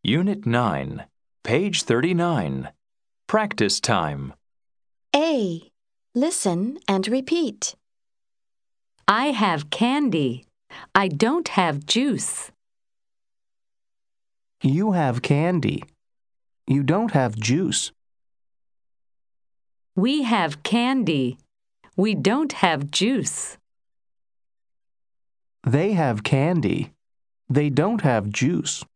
Unit 9, page 39. Practice time. A. Listen and repeat. I have candy. I don't have juice. You have candy. You don't have juice. We have candy. We don't have juice. They have candy. They don't have juice.